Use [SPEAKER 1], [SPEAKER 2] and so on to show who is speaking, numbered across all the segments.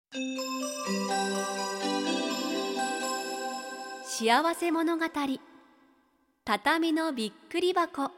[SPEAKER 1] 幸せ物語、畳のびっくり箱。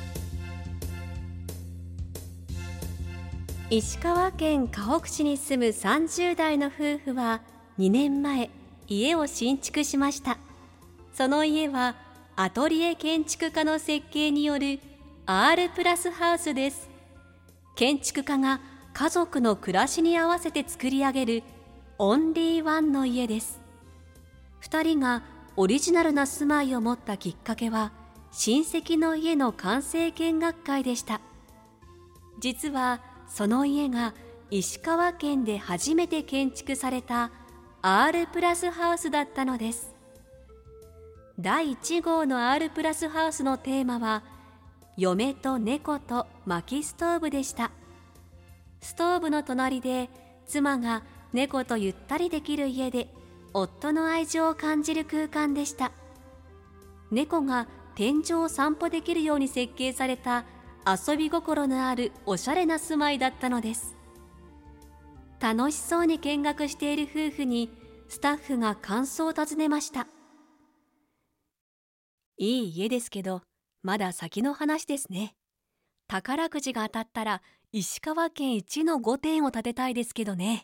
[SPEAKER 1] 石川県かほく市に住む30代の夫婦は2年前家を新築しました。その家はアトリエ建築家の設計による R プラスハウスです。建築家が家族の暮らしに合わせて作り上げるオンリーワンの家です。2人がオリジナルな住まいを持ったきっかけは親戚の家の完成見学会でした。実はその家が石川県で初めて建築された R プラスハウスだったのです。第1号の R プラスハウスのテーマは嫁と猫と薪ストーブでした。ストーブの隣で妻が猫とゆったりできる家で夫の愛情を感じる空間でした。猫が天井を散歩できるように設計された遊び心のあるおしゃれな住まいだったのです。楽しそうに見学している夫婦にスタッフが感想を尋ねました。いい家ですけどまだ先の話ですね。宝くじが当たったら石川県一の御殿を建てたいですけどね。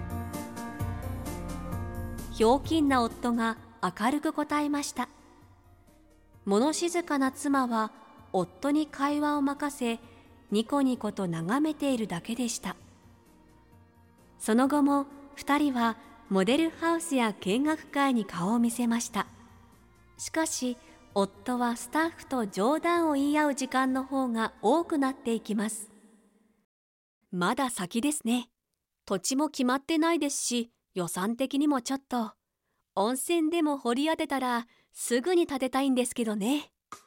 [SPEAKER 1] ひょうきんな夫が明るく答えました。物静かな妻は夫に会話を任せニコニコと眺めているだけでした。その後も2人はモデルハウスや見学会に顔を見せました。しかし夫はスタッフと冗談を言い合う時間の方が多くなっていきます。まだ先ですね。土地も決まってないですし、予算的にもちょっと。温泉でも掘り当てたらすぐに建てたいんですけどね。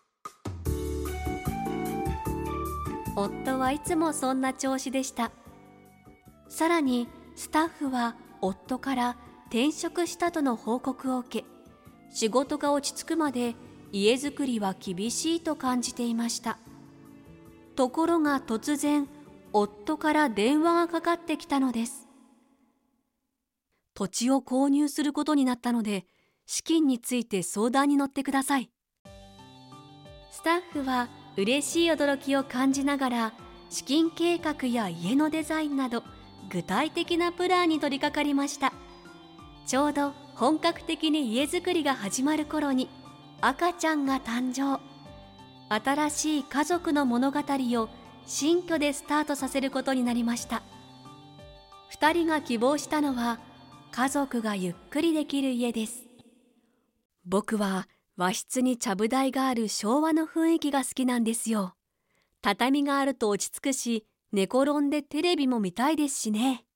[SPEAKER 1] 夫はいつもそんな調子でした。さらにスタッフは夫から転職したとの報告を受け、仕事が落ち着くまで家づくりは厳しいと感じていました。ところが突然夫から電話がかかってきたのです。土地を購入することになったので資金について相談に乗ってください。スタッフは嬉しい驚きを感じながら資金計画や家のデザインなど具体的なプランに取り掛かりました。ちょうど本格的に家づくりが始まる頃に赤ちゃんが誕生。新しい家族の物語を新居でスタートさせることになりました。2人が希望したのは家族がゆっくりできる家です。僕は和室にちゃぶ台がある昭和の雰囲気が好きなんですよ。畳があると落ち着くし、寝転んでテレビも見たいですしね。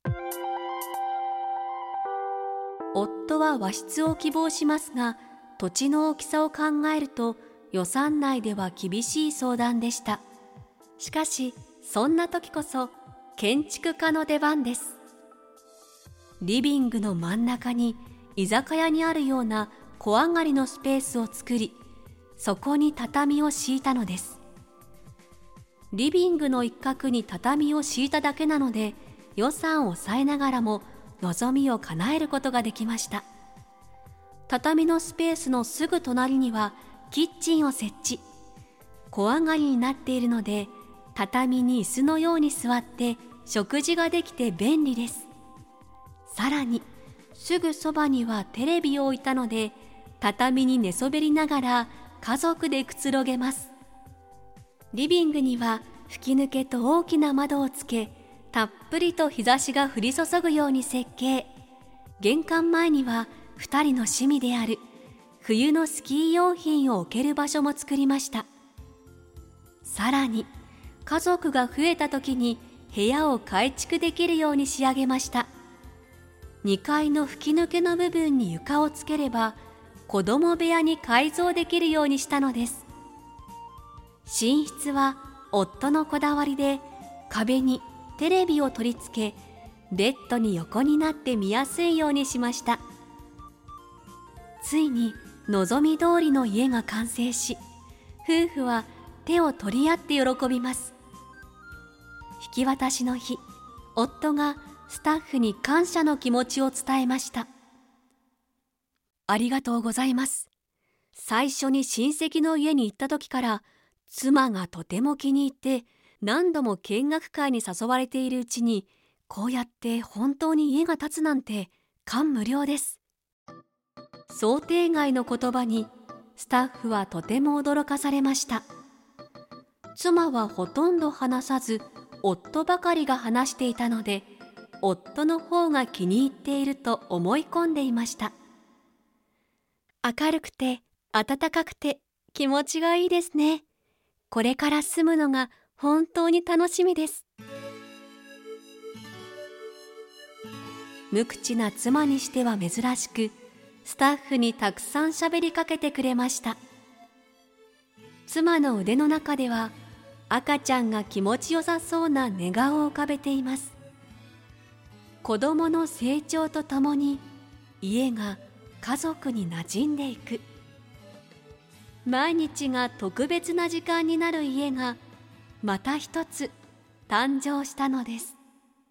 [SPEAKER 1] 夫は和室を希望しますが、土地の大きさを考えると予算内では厳しい相談でした。しかしそんな時こそ建築家の出番です。リビングの真ん中に居酒屋にあるような小上がりのスペースを作り、そこに畳を敷いたのです。リビングの一角に畳を敷いただけなので予算を抑えながらも望みを叶えることができました。畳のスペースのすぐ隣にはキッチンを設置。小上がりになっているので畳に椅子のように座って食事ができて便利です。さらにすぐそばにはテレビを置いたので畳に寝そべりながら家族でくつろげます。リビングには吹き抜けと大きな窓をつけ、たっぷりと日差しが降り注ぐように設計。玄関前には2人の趣味である冬のスキー用品を置ける場所も作りました。さらに家族が増えた時に部屋を改築できるように仕上げました。2階の吹き抜けの部分に床をつければ子供部屋に改造できるようにしたのです。寝室は夫のこだわりで壁にテレビを取り付け、ベッドに横になって見やすいようにしました。ついに望み通りの家が完成し、夫婦は手を取り合って喜びます。引き渡しの日、夫がスタッフに感謝の気持ちを伝えました。ありがとうございます。最初に親戚の家に行った時から妻がとても気に入って何度も見学会に誘われているうちに、こうやって本当に家が建つなんて感無量です。想定外の言葉にスタッフはとても驚かされました。妻はほとんど話さず、夫ばかりが話していたので、夫の方が気に入っていると思い込んでいました。明るくて暖かくて気持ちがいいですね。これから住むのが本当に楽しみです。無口な妻にしては珍しく、スタッフにたくさん喋りかけてくれました。妻の腕の中では赤ちゃんが気持ちよさそうな寝顔を浮かべています。子供の成長とともに家が家族に馴染んでいく。毎日が特別な時間になる家がまた一つ誕生したのです。